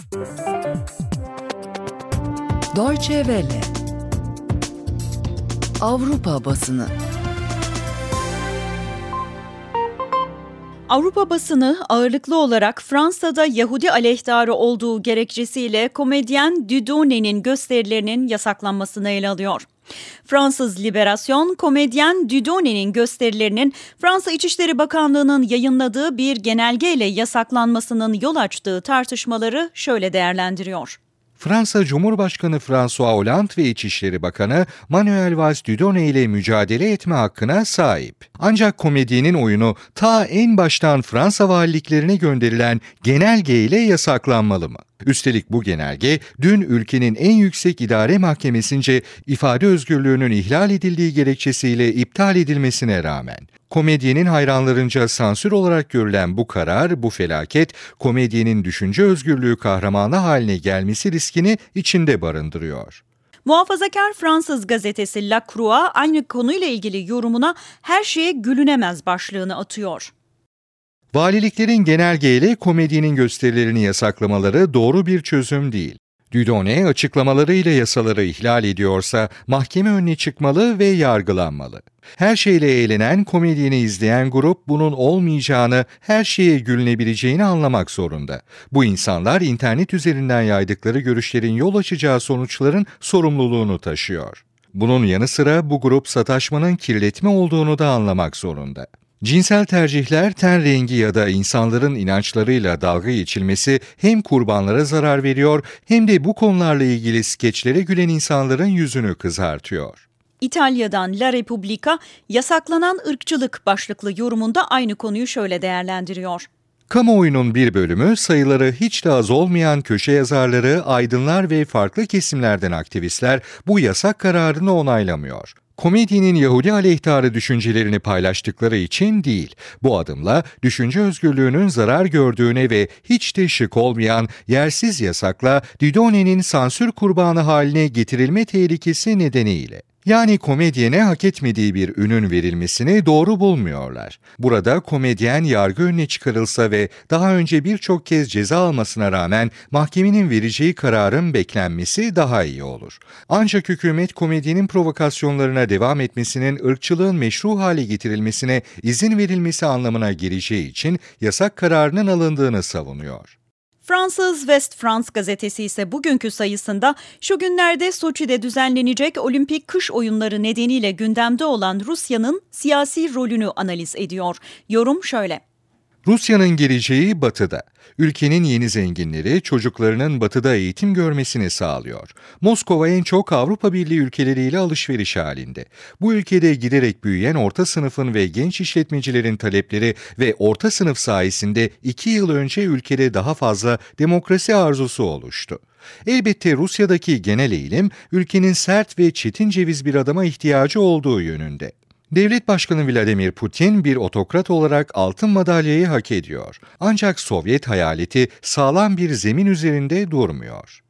Deutsche Welle. Avrupa basını. Avrupa basını ağırlıklı olarak Fransa'da Yahudi aleyhtarı olduğu gerekçesiyle komedyen Dieudonné'nin gösterilerinin yasaklanmasını ele alıyor. Fransız Liberasyon, komedyen Dieudonné'nin gösterilerinin Fransa İçişleri Bakanlığı'nın yayınladığı bir genelgeyle yasaklanmasının yol açtığı tartışmaları şöyle değerlendiriyor. Fransa Cumhurbaşkanı François Hollande ve İçişleri Bakanı Manuel Valls Dieudonné ile mücadele etme hakkına sahip. Ancak komedyenin oyunu ta en baştan Fransa valiliklerine gönderilen genelge ile yasaklanmalı mı? Üstelik bu genelge dün ülkenin en yüksek idare mahkemesince ifade özgürlüğünün ihlal edildiği gerekçesiyle iptal edilmesine rağmen. Komedyenin hayranlarınca sansür olarak görülen bu karar, bu felaket, komedyenin düşünce özgürlüğü kahramanı haline gelmesi riskini içinde barındırıyor. Muhafazakar Fransız gazetesi La Croix aynı konuyla ilgili yorumuna "her şeye gülünemez" başlığını atıyor. Valiliklerin genelgeyle komedyenin gösterilerini yasaklamaları doğru bir çözüm değil. Dieudonné açıklamalarıyla yasaları ihlal ediyorsa mahkeme önüne çıkmalı ve yargılanmalı. Her şeyle eğlenen, komedyeni izleyen grup bunun olmayacağını, her şeye gülünebileceğini anlamak zorunda. Bu insanlar internet üzerinden yaydıkları görüşlerin yol açacağı sonuçların sorumluluğunu taşıyor. Bunun yanı sıra bu grup sataşmanın kirletme olduğunu da anlamak zorunda. Cinsel tercihler, ten rengi ya da insanların inançlarıyla dalga geçilmesi hem kurbanlara zarar veriyor hem de bu konularla ilgili skeçlere gülen insanların yüzünü kızartıyor. İtalya'dan La Repubblica, yasaklanan ırkçılık başlıklı yorumunda aynı konuyu şöyle değerlendiriyor. Kamuoyunun bir bölümü, sayıları hiç de az olmayan köşe yazarları, aydınlar ve farklı kesimlerden aktivistler bu yasak kararını onaylamıyor. Komedyenin Yahudi aleyhtarı düşüncelerini paylaştıkları için değil, bu adımla düşünce özgürlüğünün zarar gördüğüne ve hiç de şık olmayan yersiz yasakla Dieudonné'nin sansür kurbanı haline getirilme tehlikesi nedeniyle. Yani komedyene hak etmediği bir ünün verilmesini doğru bulmuyorlar. Burada komedyen yargı önüne çıkarılsa ve daha önce birçok kez ceza almasına rağmen mahkemenin vereceği kararın beklenmesi daha iyi olur. Ancak hükümet komedyenin provokasyonlarına devam etmesinin ırkçılığın meşru hale getirilmesine izin verilmesi anlamına geleceği için yasak kararının alındığını savunuyor. Fransız West France gazetesi ise bugünkü sayısında şu günlerde Soçi'de düzenlenecek olimpik kış oyunları nedeniyle gündemde olan Rusya'nın siyasi rolünü analiz ediyor. Yorum şöyle. Rusya'nın geleceği batıda. Ülkenin yeni zenginleri çocuklarının batıda eğitim görmesini sağlıyor. Moskova en çok Avrupa Birliği ülkeleriyle alışveriş halinde. Bu ülkede giderek büyüyen orta sınıfın ve genç işletmecilerin talepleri ve orta sınıf sayesinde 2 yıl önce ülkede daha fazla demokrasi arzusu oluştu. Elbette Rusya'daki genel eğilim ülkenin sert ve çetin ceviz bir adama ihtiyacı olduğu yönünde. Devlet Başkanı Vladimir Putin bir otokrat olarak altın madalyayı hak ediyor. Ancak Sovyet hayaleti sağlam bir zemin üzerinde durmuyor.